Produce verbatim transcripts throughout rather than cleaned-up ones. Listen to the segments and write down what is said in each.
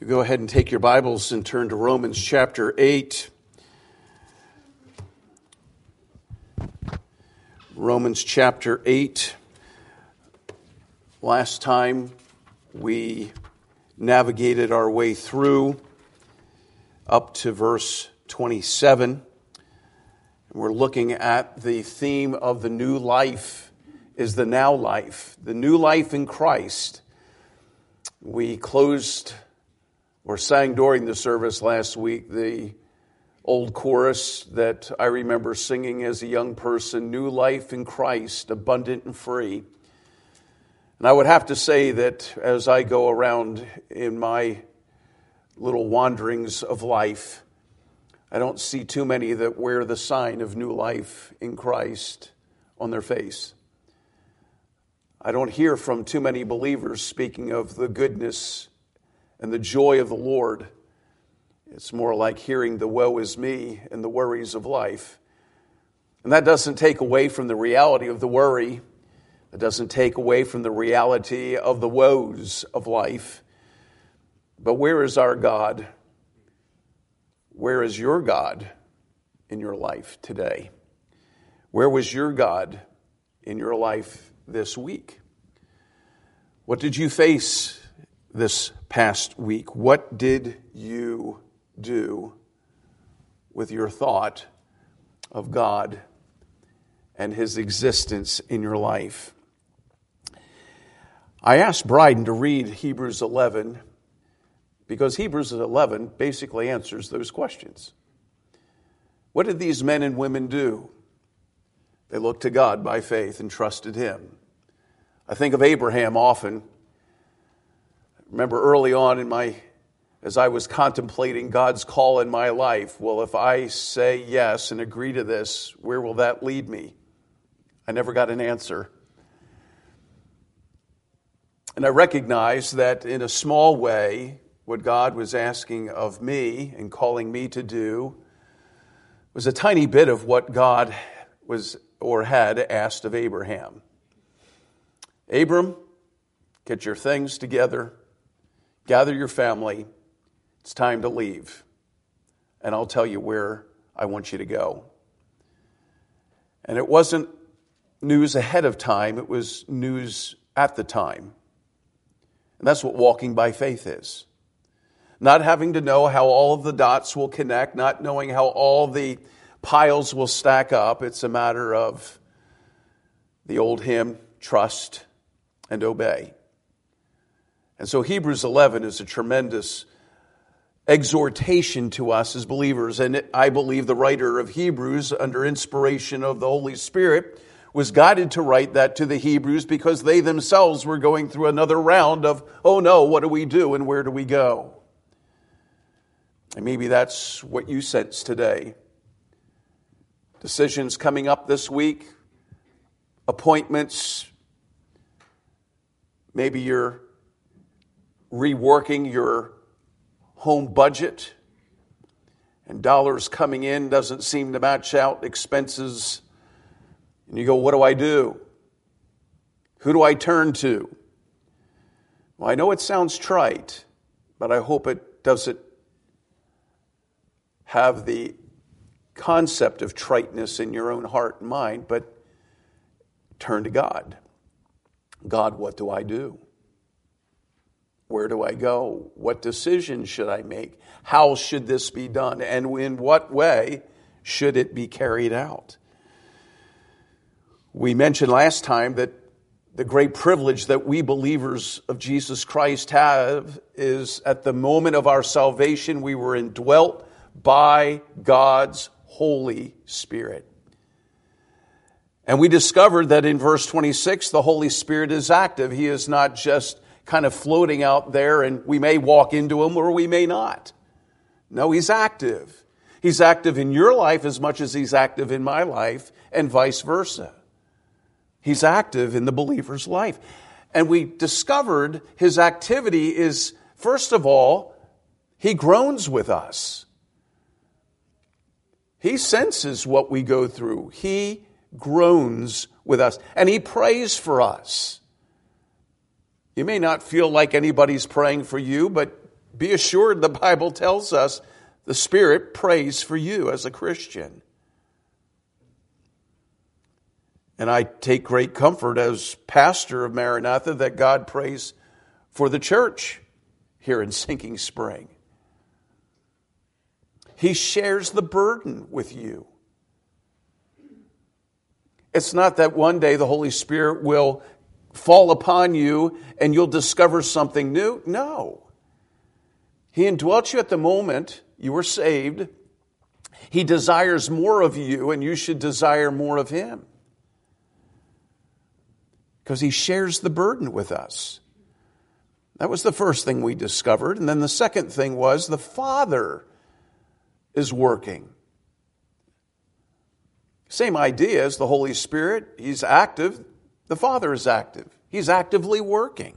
You go ahead and take your Bibles and turn to Romans chapter eight. Romans chapter eight. Last time we navigated our way through up to verse twenty-seven. We're looking at the theme of the new life is the now life, the new life in Christ. We closed or sang during the service last week the old chorus that I remember singing as a young person, new life in Christ, abundant and free. And I would have to say that as I go around in my little wanderings of life, I don't see too many that wear the sign of new life in Christ on their face. I don't hear from too many believers speaking of the goodness and the joy of the Lord. It's more like hearing the woe is me and the worries of life. And that doesn't take away from the reality of the worry. It doesn't take away from the reality of the woes of life. But where is our God? Where is your God in your life today? Where was your God in your life this week? What did you face this past week? What did you do with your thought of God and His existence in your life? I asked Bryden to read Hebrews eleven because Hebrews eleven basically answers those questions. What did these men and women do? They looked to God by faith and trusted Him. I think of Abraham often. Remember early on in my, as I was contemplating God's call in my life, well, if I say yes and agree to this, where will that lead me? I never got an answer. And I recognized that in a small way, what God was asking of me and calling me to do was a tiny bit of what God was or had asked of Abraham. Abram, get your things together. Gather your family. It's time to leave. And I'll tell you where I want you to go. And it wasn't news ahead of time. It was news at the time. And that's what walking by faith is. Not having to know how all of the dots will connect, not knowing how all the piles will stack up. It's a matter of the old hymn, trust and obey. And so Hebrews eleven is a tremendous exhortation to us as believers. And it, I believe the writer of Hebrews, under inspiration of the Holy Spirit, was guided to write that to the Hebrews because they themselves were going through another round of, oh no, what do we do and where do we go? And maybe that's what you sense today. Decisions coming up this week, appointments, maybe you're reworking your home budget and dollars coming in doesn't seem to match out expenses. And you go, what do I do? Who do I turn to? Well, I know it sounds trite, but I hope it doesn't have the concept of triteness in your own heart and mind, but turn to God. God, what do I do? Where do I go? What decision should I make? How should this be done? And in what way should it be carried out? We mentioned last time that the great privilege that we believers of Jesus Christ have is at the moment of our salvation, we were indwelt by God's Holy Spirit. And we discovered that in verse twenty-six, the Holy Spirit is active. He is not just kind of floating out there and we may walk into Him or we may not. No, He's active. He's active in your life as much as He's active in my life and vice versa. He's active in the believer's life. And we discovered His activity is, first of all, He groans with us. He senses what we go through. He groans with us. And He prays for us. You may not feel like anybody's praying for you, but be assured the Bible tells us the Spirit prays for you as a Christian. And I take great comfort as pastor of Maranatha that God prays for the church here in Sinking Spring. He shares the burden with you. It's not that one day the Holy Spirit will fall upon you and you'll discover something new. No. He indwelt you at the moment you were saved. He desires more of you, and you should desire more of Him. Because He shares the burden with us. That was the first thing we discovered. And then the second thing was the Father is working. Same idea as the Holy Spirit. He's active. The Father is active. He's actively working.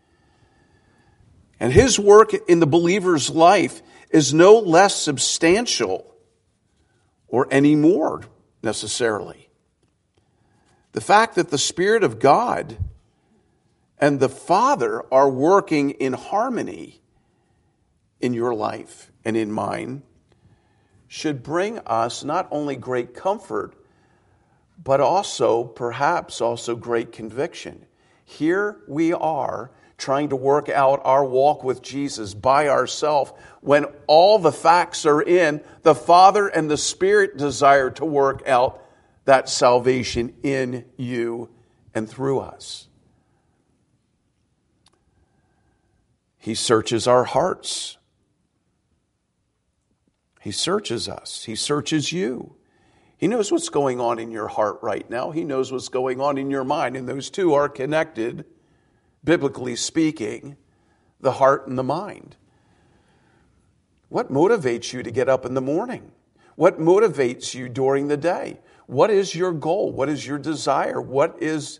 And His work in the believer's life is no less substantial or any more necessarily. The fact that the Spirit of God and the Father are working in harmony in your life and in mine should bring us not only great comfort, but also, perhaps also great conviction. Here we are trying to work out our walk with Jesus by ourselves when all the facts are in. The Father and the Spirit desire to work out that salvation in you and through us. He searches our hearts. He searches us. He searches you. He knows what's going on in your heart right now. He knows what's going on in your mind. And those two are connected, biblically speaking, the heart and the mind. What motivates you to get up in the morning? What motivates you during the day? What is your goal? What is your desire? What is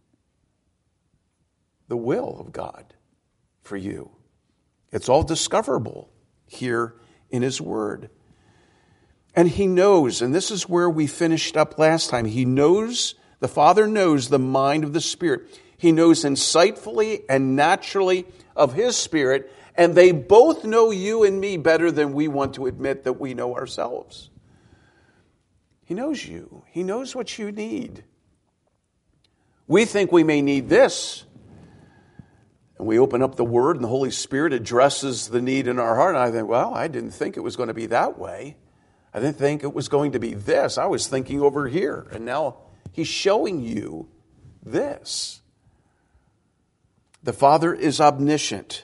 the will of God for you? It's all discoverable here in His Word. And He knows, and this is where we finished up last time, He knows, the Father knows the mind of the Spirit. He knows insightfully and naturally of His Spirit, and they both know you and me better than we want to admit that we know ourselves. He knows you. He knows what you need. We think we may need this, and we open up the Word and the Holy Spirit addresses the need in our heart, and I think, well, I didn't think it was going to be that way. I didn't think it was going to be this. I was thinking over here. And now He's showing you this. The Father is omniscient.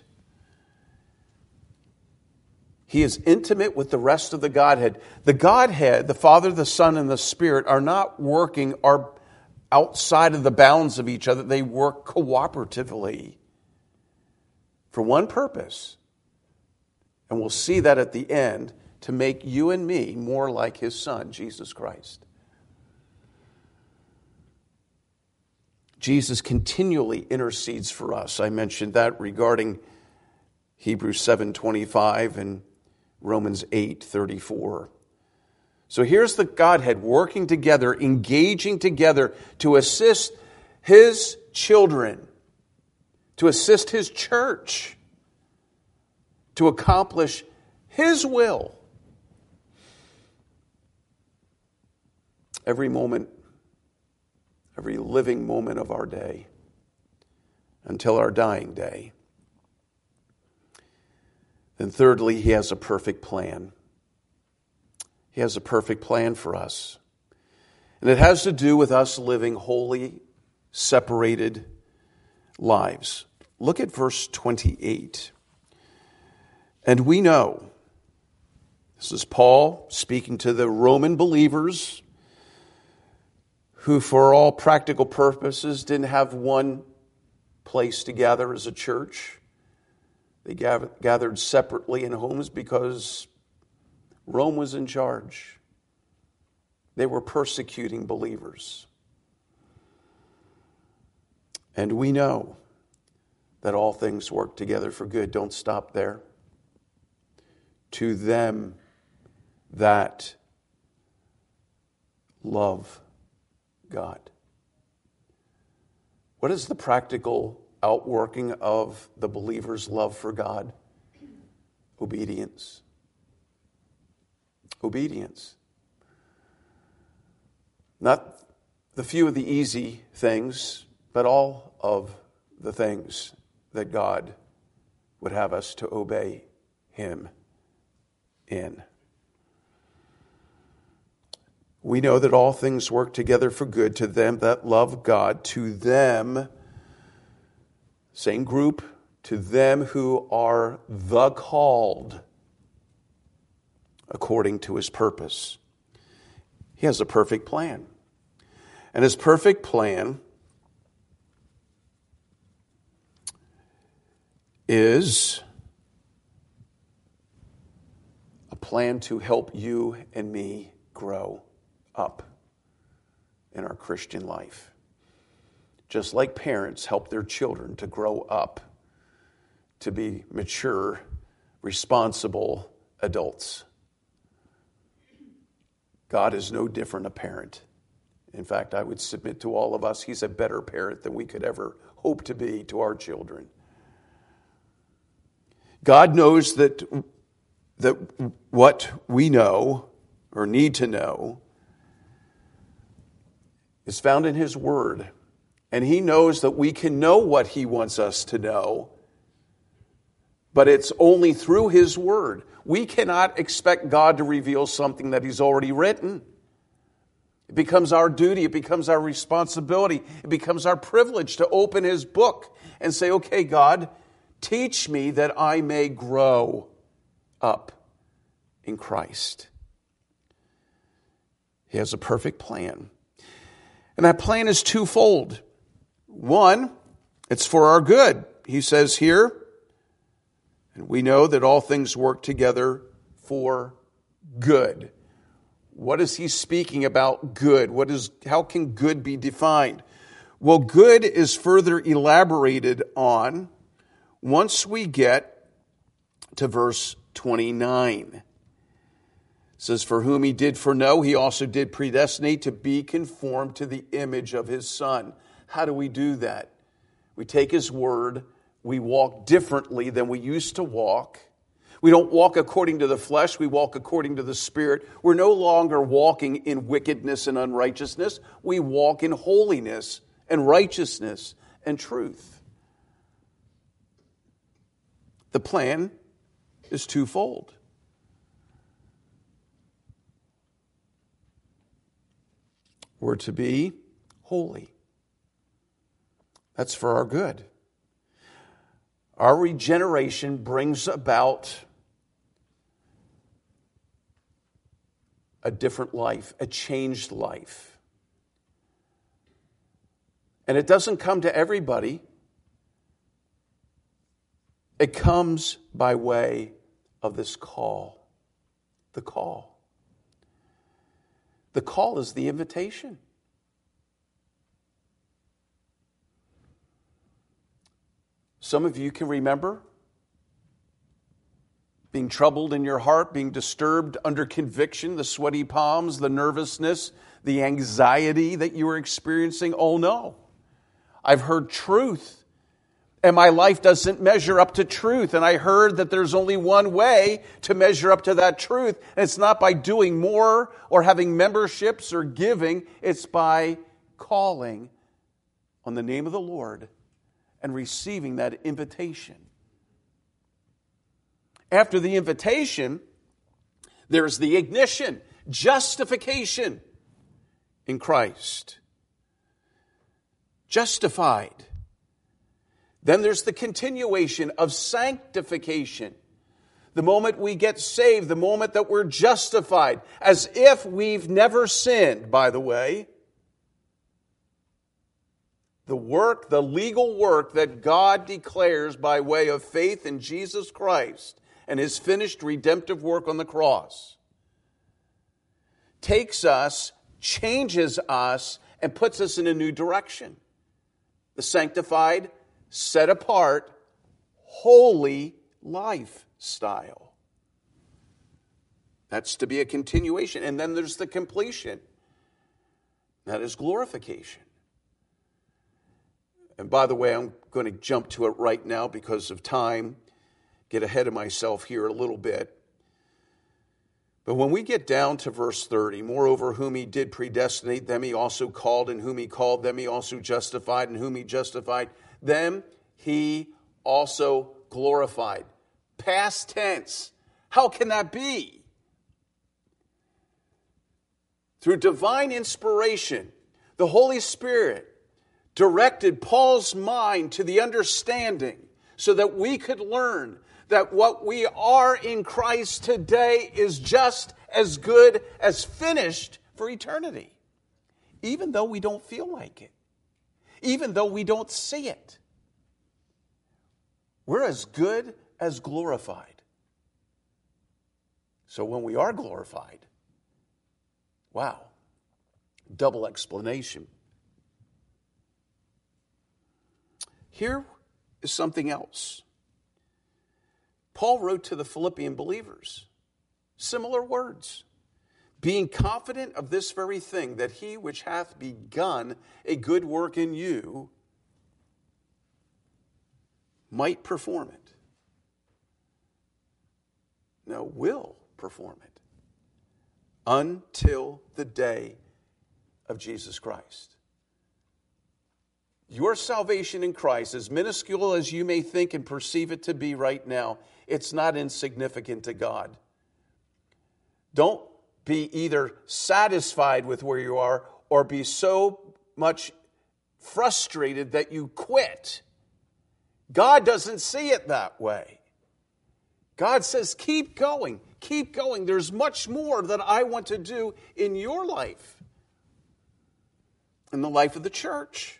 He is intimate with the rest of the Godhead. The Godhead, the Father, the Son, and the Spirit are not working are outside of the bounds of each other. They work cooperatively for one purpose. And we'll see that at the end, to make you and me more like His Son, Jesus Christ. Jesus continually intercedes for us. I mentioned that regarding Hebrews seven twenty-five and Romans eight thirty-four. So here's the Godhead working together, engaging together to assist His children, to assist His church, to accomplish His will. Every moment, every living moment of our day, until our dying day. Then thirdly, He has a perfect plan. He has a perfect plan for us. And it has to do with us living holy, separated lives. Look at verse twenty-eight. And we know, this is Paul speaking to the Roman believers who for all practical purposes didn't have one place to gather as a church. They gathered separately in homes because Rome was in charge. They were persecuting believers. And we know that all things work together for good. Don't stop there. To them that love God. What is the practical outworking of the believer's love for God? Obedience. Obedience. Not the few of the easy things, but all of the things that God would have us to obey Him in. We know that all things work together for good to them that love God, to them, same group, to them who are the called according to His purpose. He has a perfect plan. And His perfect plan is a plan to help you and me grow up in our Christian life. Just like parents help their children to grow up to be mature, responsible adults. God is no different a parent. In fact, I would submit to all of us, He's a better parent than we could ever hope to be to our children. God knows that, that what we know or need to know is found in His Word. And He knows that we can know what He wants us to know, but it's only through His Word. We cannot expect God to reveal something that He's already written. It becomes our duty, it becomes our responsibility, it becomes our privilege to open His book and say, okay, God, teach me that I may grow up in Christ. He has a perfect plan. And that plan is twofold. One, it's for our good. He says here, and we know that all things work together for good. What is he speaking about good? What is, how can good be defined? Well, good is further elaborated on once we get to verse twenty-nine. It says, for whom He did foreknow, He also did predestinate to be conformed to the image of His Son. How do we do that? We take His word, we walk differently than we used to walk. We don't walk according to the flesh, we walk according to the Spirit. We're no longer walking in wickedness and unrighteousness. We walk in holiness and righteousness and truth. The plan is twofold. We're to be holy. That's for our good. Our regeneration brings about a different life, a changed life. And it doesn't come to everybody. It comes by way of this call. The call. The call is the invitation. Some of you can remember being troubled in your heart, being disturbed under conviction, the sweaty palms, the nervousness, the anxiety that you were experiencing. Oh no, I've heard truth and my life doesn't measure up to truth. And I heard that there's only one way to measure up to that truth. And it's not by doing more or having memberships or giving. It's by calling on the name of the Lord and receiving that invitation. After the invitation, there's the ignition, justification in Christ. Justified. Then there's the continuation of sanctification. The moment we get saved, the moment that we're justified, as if we've never sinned, by the way. The work, the legal work that God declares by way of faith in Jesus Christ and His finished redemptive work on the cross takes us, changes us, and puts us in a new direction. The sanctified, set apart, holy lifestyle. That's to be a continuation. And then there's the completion. That is glorification. And by the way, I'm going to jump to it right now because of time. get ahead of myself here a little bit. But when we get down to verse thirty, moreover, whom he did predestinate, them he also called, and whom he called, them he also justified, and whom he justified, them he also glorified. Past tense. How can that be? Through divine inspiration, the Holy Spirit directed Paul's mind to the understanding so that we could learn that what we are in Christ today is just as good as finished for eternity. Even though we don't feel like it. Even though we don't see it. We're as good as glorified. So when we are glorified, wow, double explanation. Here is something else. Paul wrote to the Philippian believers similar words. Being confident of this very thing, that he which hath begun a good work in you might perform it. No, will perform it. Until the day of Jesus Christ. Your salvation in Christ, as minuscule as you may think and perceive it to be right now, it's not insignificant to God. Don't be either satisfied with where you are or be so much frustrated that you quit. God doesn't see it that way. God says, keep going, keep going. There's much more that I want to do in your life, in the life of the church.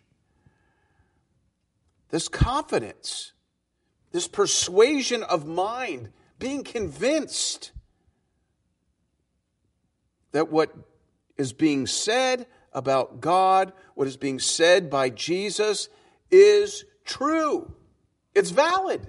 This confidence, this persuasion of mind, being convinced that what is being said about God, what is being said by Jesus is true. It's valid.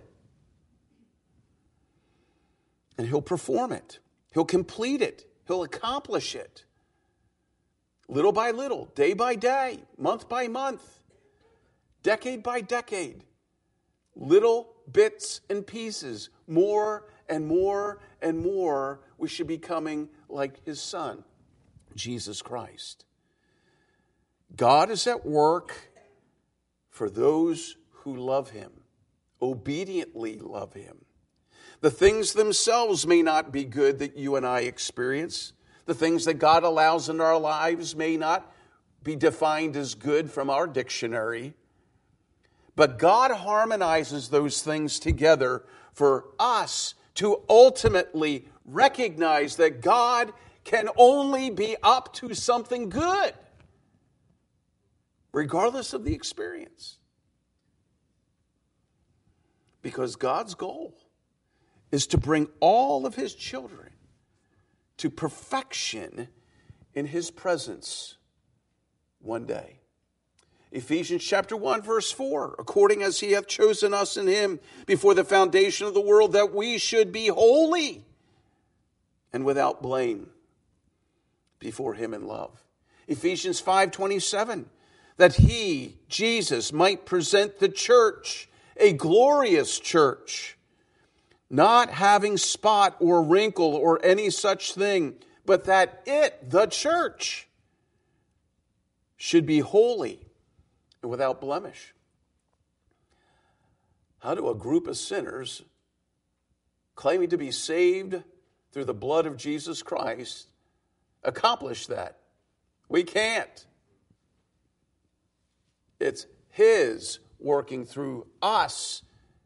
And he'll perform it. He'll complete it. He'll accomplish it. Little by little, day by day, month by month, decade by decade. Little bits and pieces, more and more and more, we should be coming like his Son, Jesus Christ. God is at work for those who love him, obediently love him. The things themselves may not be good that you and I experience. The things that God allows in our lives may not be defined as good from our dictionary. But God harmonizes those things together for us to ultimately recognize that God can only be up to something good, regardless of the experience. Because God's goal is to bring all of his children to perfection in his presence one day. Ephesians chapter one, verse four, according as he hath chosen us in him before the foundation of the world, that we should be holy and without blame before him in love. Ephesians five twenty-seven, that he, Jesus, might present the church, a glorious church, not having spot or wrinkle or any such thing, but that it, the church, should be holy and without blemish. How do a group of sinners claiming to be saved through the blood of Jesus Christ accomplish that? We can't. It's his working through us,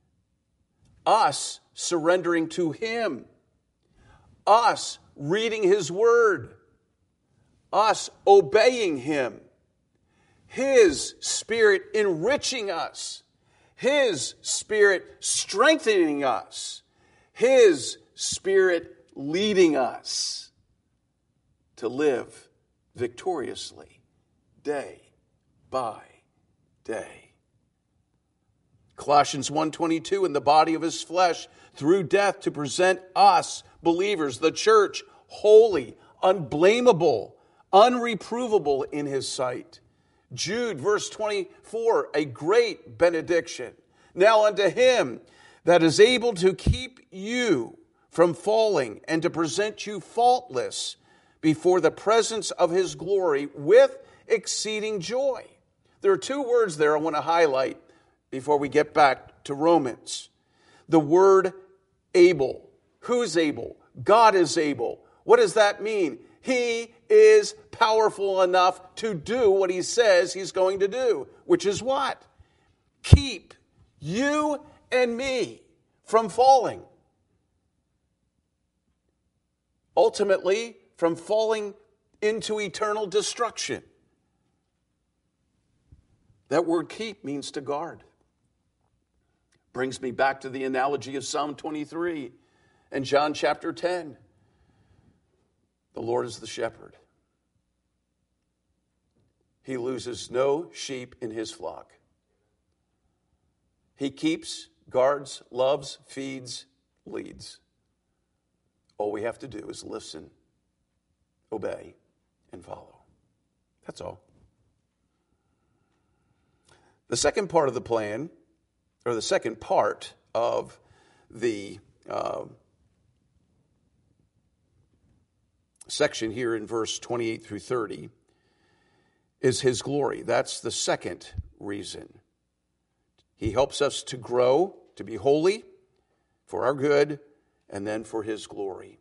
us surrendering to him, us reading his word, us obeying him, his Spirit enriching us, his Spirit strengthening us, his Spirit leading us to live victoriously day by day. Colossians one twenty-two, in the body of his flesh through death to present us, believers, the church, holy, unblameable, unreprovable in his sight. Jude, verse twenty-four, a great benediction. Now unto him that is able to keep you from falling and to present you faultless before the presence of his glory with exceeding joy. There are two words there I want to highlight before we get back to Romans. The word able. Who's able? God is able. What does that mean? He is powerful enough to do what he says he's going to do, which is what? Keep you and me from falling. Ultimately, from falling into eternal destruction. That word keep means to guard. Brings me back to the analogy of Psalm twenty-three and John chapter ten. The Lord is the shepherd. He loses no sheep in his flock. He keeps, guards, loves, feeds, leads. All we have to do is listen, obey, and follow. That's all. The second part of the plan, or the second part of the uh, section here in verse twenty-eight through thirty, is his glory. That's the second reason. He helps us to grow, to be holy, for our good, and then for his glory.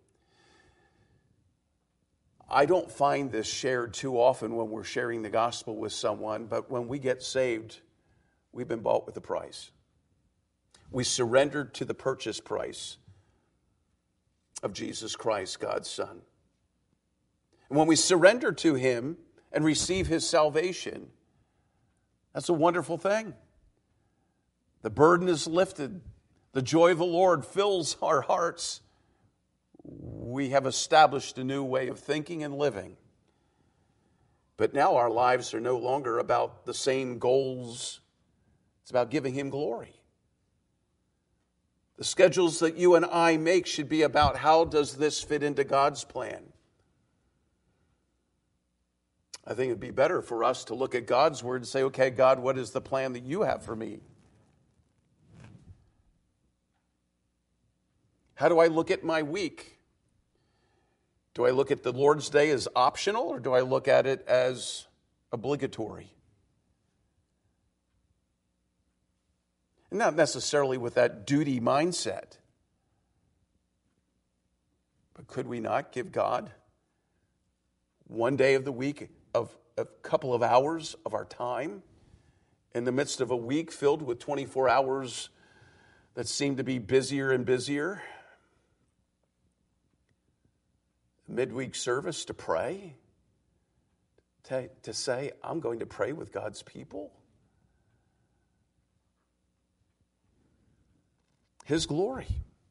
I don't find this shared too often when we're sharing the gospel with someone, but when we get saved, we've been bought with a price. We surrendered to the purchase price of Jesus Christ, God's Son. And when we surrender to him and receive his salvation, that's a wonderful thing. The burden is lifted. The joy of the Lord fills our hearts. We have established a new way of thinking and living. But now our lives are no longer about the same goals. It's about giving him glory. The schedules that you and I make should be about how does this fit into God's plan. I think it'd be better for us to look at God's word and say, okay, God, what is the plan that you have for me? How do I look at my week? Do I look at the Lord's Day as optional, or do I look at it as obligatory? And not necessarily with that duty mindset. But could we not give God one day of the week of a couple of hours of our time in the midst of a week filled with twenty-four hours that seem to be busier and busier? Midweek service to pray, to, to say, I'm going to pray with God's people. His glory.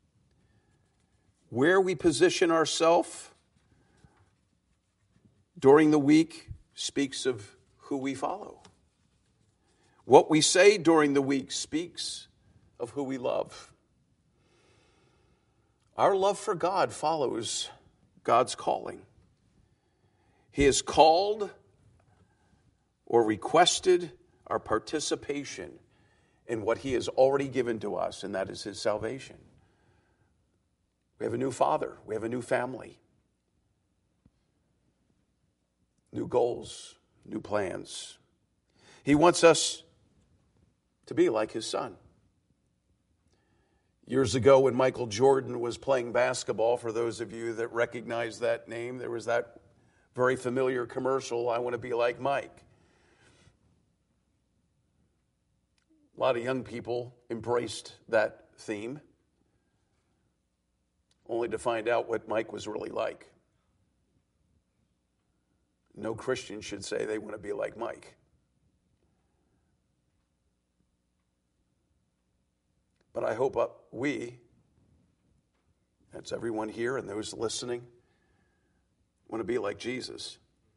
Where we position ourselves during the week speaks of who we follow. What we say during the week speaks of who we love. Our love for God follows God's calling. He has called or requested our participation in what he has already given to us, and that is his salvation. We have a new father. We have a new family. New goals, new plans. He wants us to be like his son. Years ago, when Michael Jordan was playing basketball, for those of you that recognize that name, there was that very familiar commercial, I want to be like Mike. A lot of young people embraced that theme, only to find out what Mike was really like. No Christian should say they want to be like Mike. But I hope we, that's everyone here and those listening, want to be like Jesus.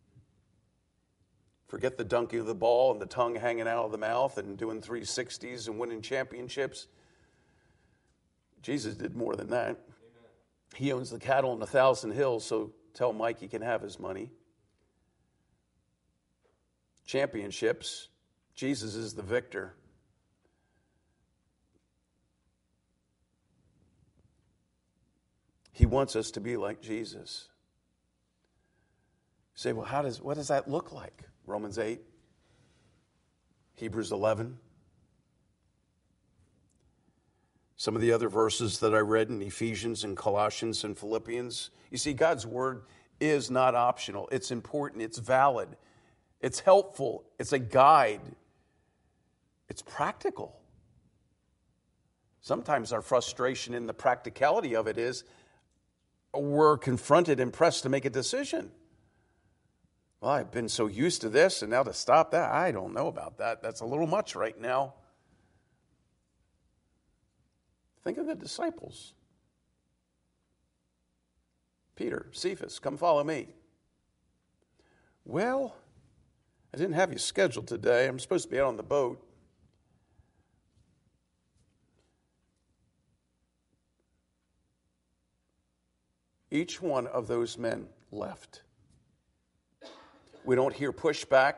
Forget the dunking of the ball and the tongue hanging out of the mouth and doing three sixties and winning championships. Jesus did more than that. Amen. He owns the cattle on a thousand hills, so tell Mike he can have his money. Championships, Jesus is the victor. He wants us to be like Jesus. You say, well, how does what does that look like? Romans eight, Hebrews eleven. Some of the other verses that I read in Ephesians and Colossians and Philippians. You see, God's word is not optional. It's important. It's valid. It's helpful. It's a guide. It's practical. Sometimes our frustration in the practicality of it is we're confronted and pressed to make a decision. Well, I've been so used to this, and now to stop that, I don't know about that. That's a little much right now. Think of the disciples. Peter, Cephas, come follow me. Well, I didn't have you scheduled today. I'm supposed to be out on the boat. Each one of those men left. We don't hear pushback.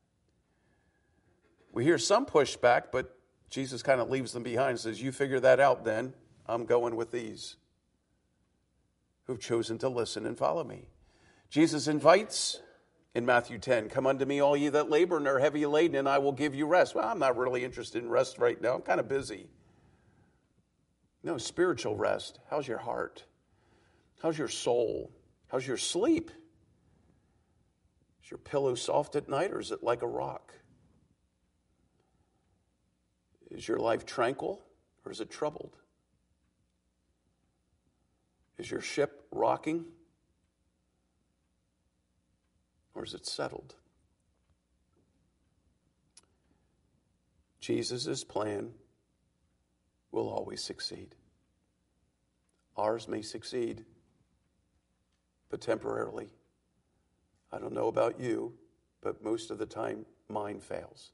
We hear some pushback, but Jesus kind of leaves them behind and says, you figure that out then. I'm going with these who've chosen to listen and follow me. Jesus invites in Matthew ten, come unto me, all ye that labor and are heavy laden, and I will give you rest. Well, I'm not really interested in rest right now. I'm kind of busy. No, spiritual rest. How's your heart? How's your soul? How's your sleep? Is your pillow soft at night, or is it like a rock? Is your life tranquil, or is it troubled? Is your ship rocking, or is it settled? Jesus' plan will always succeed. Ours may succeed, but temporarily. I don't know about you, but most of the time, mine fails.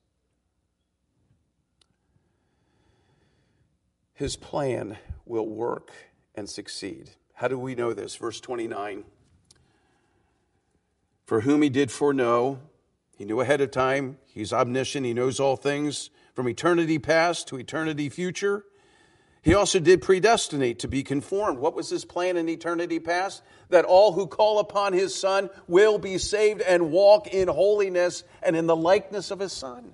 His plan will work and succeed. How do we know this? Verse twenty-nine. For whom he did foreknow, he knew ahead of time. He's omniscient. He knows all things from eternity past to eternity future. He also did predestinate to be conformed. What was his plan in eternity past? That all who call upon his Son will be saved and walk in holiness and in the likeness of his Son.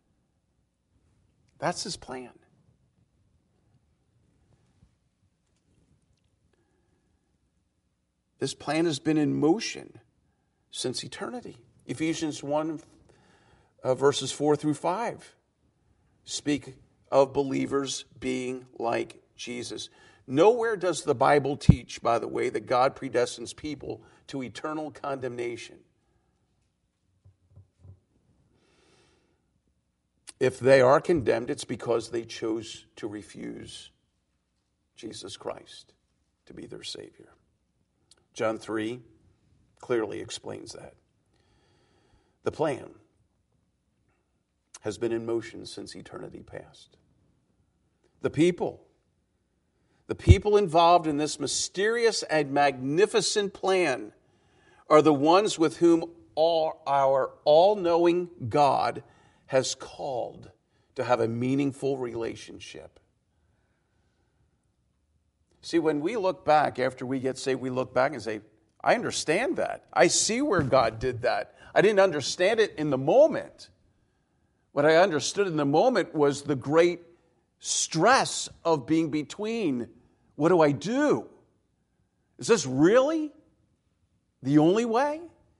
That's his plan. This plan has been in motion since eternity. Ephesians one, uh, verses four through five speak of believers being like Jesus. Nowhere does the Bible teach, by the way, that God predestines people to eternal condemnation. If they are condemned, it's because they chose to refuse Jesus Christ to be their Savior. John three clearly explains that. The plan has been in motion since eternity past. The people, the people involved in this mysterious and magnificent plan are the ones with whom all our all-knowing God has called to have a meaningful relationship. See, when we look back, after we get saved, we look back and say, I understand that. I see where God did that. I didn't understand it in the moment. What I understood in the moment was the great stress of being between. What do I do? Is this really the only way?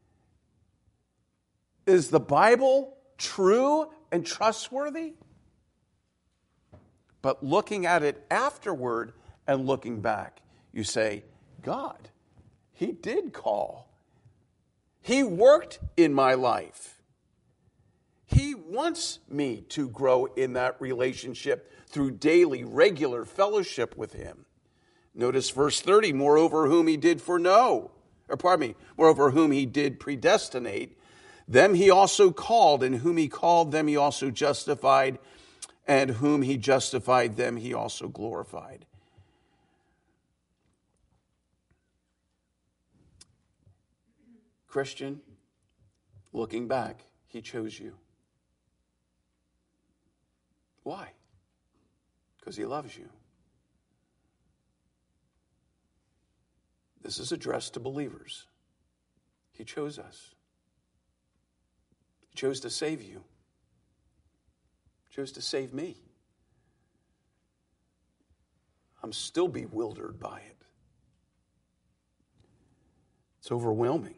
Is the Bible true and trustworthy? But looking at it afterward and looking back, you say, God, He did call. He worked in my life. He wants me to grow in that relationship through daily, regular fellowship with Him. Notice verse thirty, moreover whom He did foreknow, or pardon me, moreover whom He did predestinate, them He also called, and whom He called, them He also justified, and whom He justified, them He also glorified. Christian, looking back, He chose you. Why? Because He loves you. This is addressed to believers. He chose us. He chose to save you. He chose to save me. I'm still bewildered by it. It's overwhelming.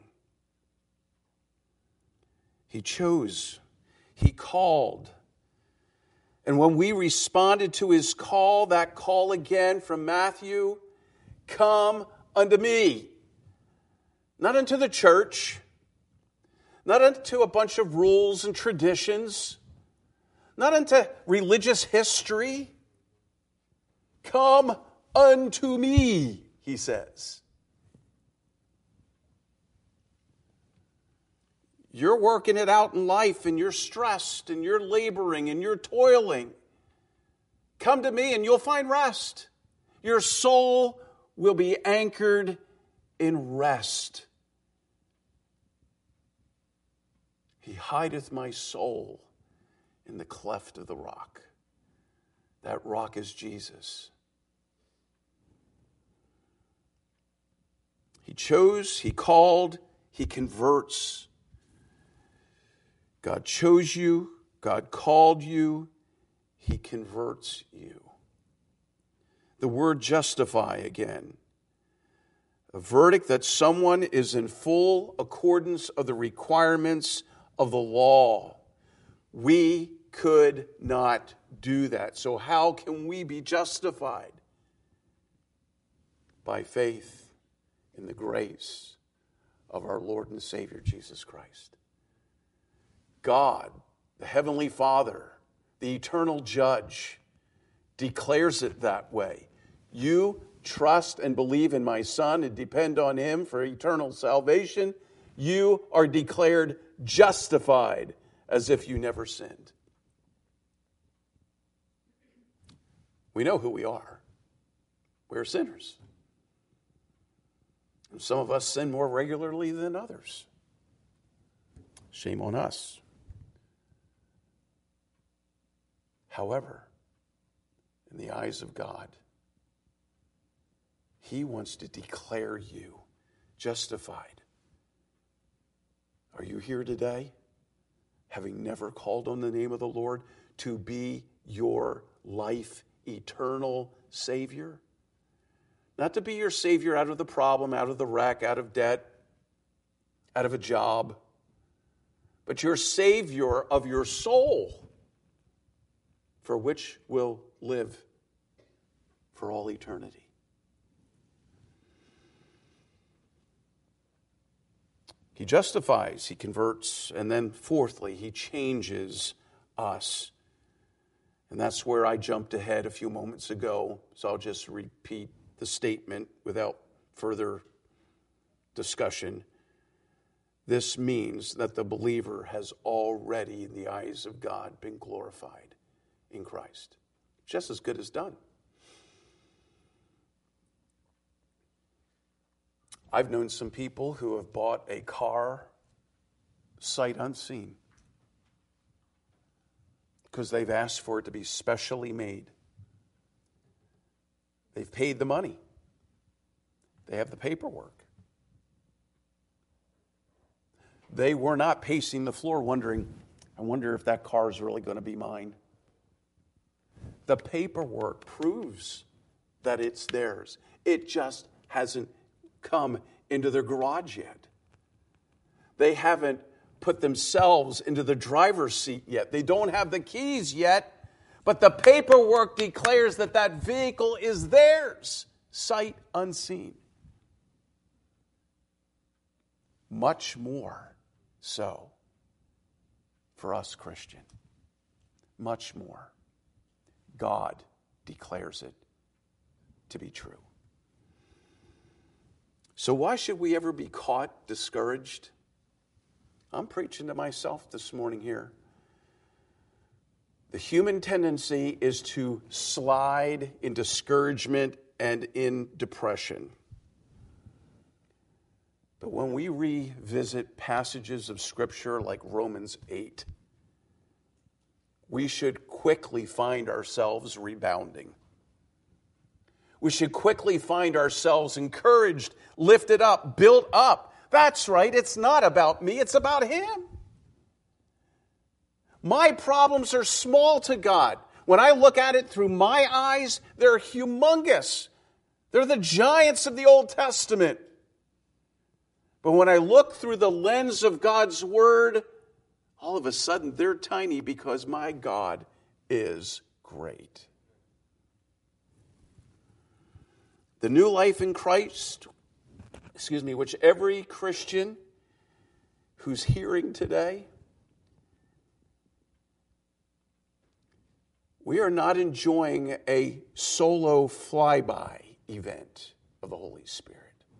He chose. He called. And when we responded to his call, that call again from Matthew, come unto me. Not unto the church, not unto a bunch of rules and traditions, not unto religious history. Come unto me, he says. You're working it out in life and you're stressed and you're laboring and you're toiling. Come to me and you'll find rest. Your soul will be anchored in rest. He hideth my soul in the cleft of the rock. That rock is Jesus. He chose, he called, he converts. God chose you, God called you, he converts you. The word justify again. A verdict that someone is in full accordance of the requirements of the law. We could not do that. So how can we be justified? By faith in the grace of our Lord and Savior, Jesus Christ. God, the Heavenly Father, the eternal judge, declares it that way. You trust and believe in my Son and depend on him for eternal salvation. You are declared justified as if you never sinned. We know who we are. We're sinners. And some of us sin more regularly than others. Shame on us. However, in the eyes of God, he wants to declare you justified. Are you here today, having never called on the name of the Lord to be your life eternal Savior? Not to be your Savior out of the problem, out of the wreck, out of debt, out of a job, but your Savior of your soul, for which will live for all eternity. He justifies, he converts, and then fourthly, he changes us. And that's where I jumped ahead a few moments ago, so I'll just repeat the statement without further discussion. This means that the believer has already, in the eyes of God, been glorified in Christ. Just as good as done. I've known some people who have bought a car sight unseen because they've asked for it to be specially made. They've paid the money. They have the paperwork. They were not pacing the floor wondering, I wonder if that car is really going to be mine. The paperwork proves that it's theirs. It just hasn't come into their garage yet. They haven't put themselves into the driver's seat yet. They don't have the keys yet, but the paperwork declares that that vehicle is theirs, sight unseen. Much more so for us, Christian. Much more. God declares it to be true. So why should we ever be caught discouraged? I'm preaching to myself this morning here. The human tendency is to slide in discouragement and in depression. But when we revisit passages of Scripture like Romans eight, we should quickly find ourselves rebounding. we should quickly find ourselves encouraged, lifted up, built up. That's right, it's not about me, it's about Him. My problems are small to God. When I look at it through my eyes, they're humongous. They're the giants of the Old Testament. But when I look through the lens of God's Word, all of a sudden they're tiny because my God is great. The new life in Christ, excuse me, which every Christian who's hearing today, we are not enjoying a solo flyby event of the Holy Spirit.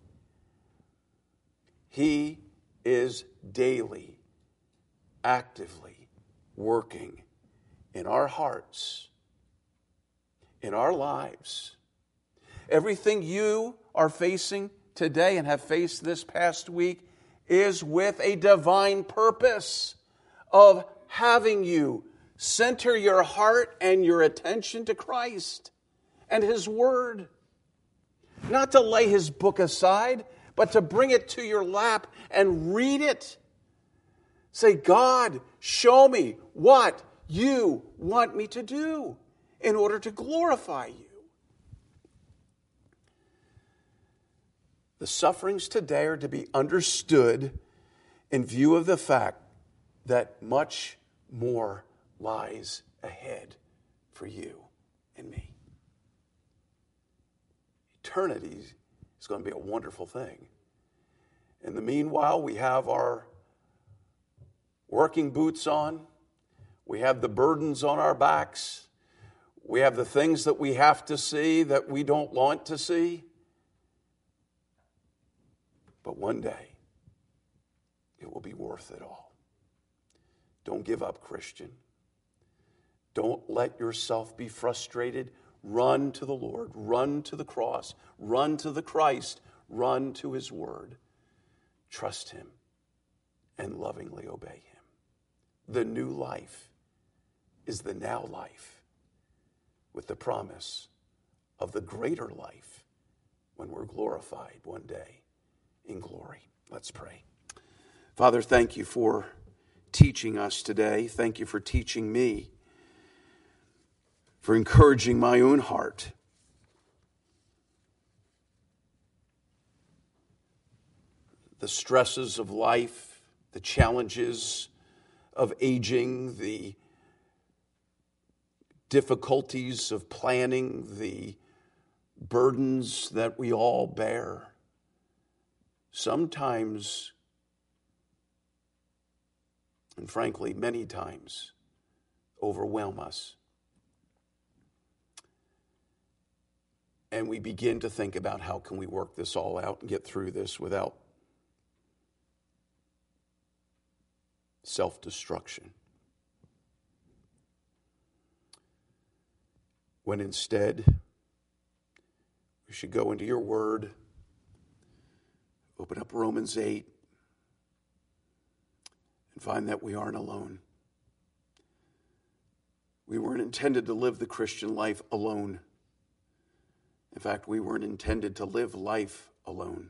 He is daily, actively working in our hearts, in our lives. Everything you are facing today and have faced this past week is with a divine purpose of having you center your heart and your attention to Christ and His Word. Not to lay His book aside, but to bring it to your lap and read it. Say, God, show me what you want me to do in order to glorify you. The sufferings today are to be understood in view of the fact that much more lies ahead for you and me. Eternity is going to be a wonderful thing. In the meanwhile, we have our working boots on. We have the burdens on our backs. We have the things that we have to see that we don't want to see. But one day, it will be worth it all. Don't give up, Christian. Don't let yourself be frustrated. Run to the Lord. Run to the cross. Run to the Christ. Run to His Word. Trust Him and lovingly obey Him. The new life is the now life with the promise of the greater life when we're glorified one day in glory. Let's pray. Father, thank you for teaching us today. Thank you for teaching me, for encouraging my own heart. The stresses of life, the challenges of aging, the difficulties of planning, the burdens that we all bear, sometimes, and frankly, many times, overwhelm us. And we begin to think about how can we work this all out and get through this without self-destruction. When instead, we should go into your Word, open up Romans eight, and find that we aren't alone. We weren't intended to live the Christian life alone. In fact, we weren't intended to live life alone.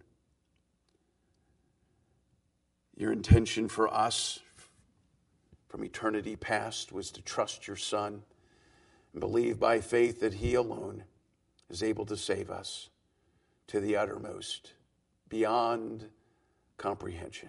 Your intention for us from eternity past was to trust your Son and believe by faith that He alone is able to save us to the uttermost, beyond comprehension.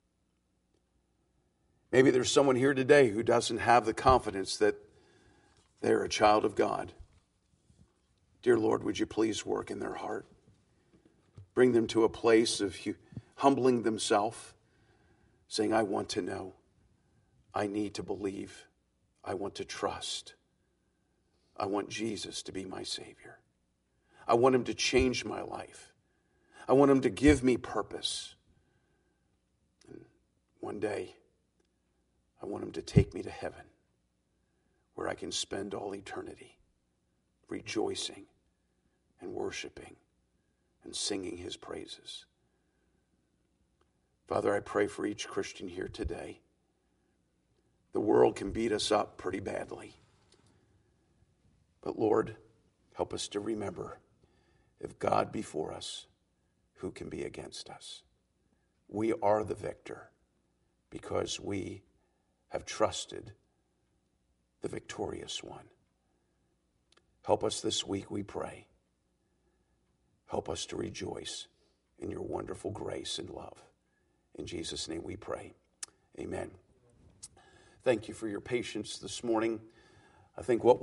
Maybe there's someone here today who doesn't have the confidence that they're a child of God. Dear Lord, would you please work in their heart? Bring them to a place of humbling themselves, saying, I want to know. I need to believe. I want to trust. I want Jesus to be my Savior. I want Him to change my life. I want Him to give me purpose. And one day, I want Him to take me to heaven, where I can spend all eternity rejoicing and worshiping and singing His praises. Father, I pray for each Christian here today. The world can beat us up pretty badly. But Lord, help us to remember If God be for us, who can be against us? We are the victor because we have trusted the victorious one. Help us this week, we pray. Help us to rejoice in your wonderful grace and love. In Jesus' name we pray. Amen. Thank you for your patience this morning. I think what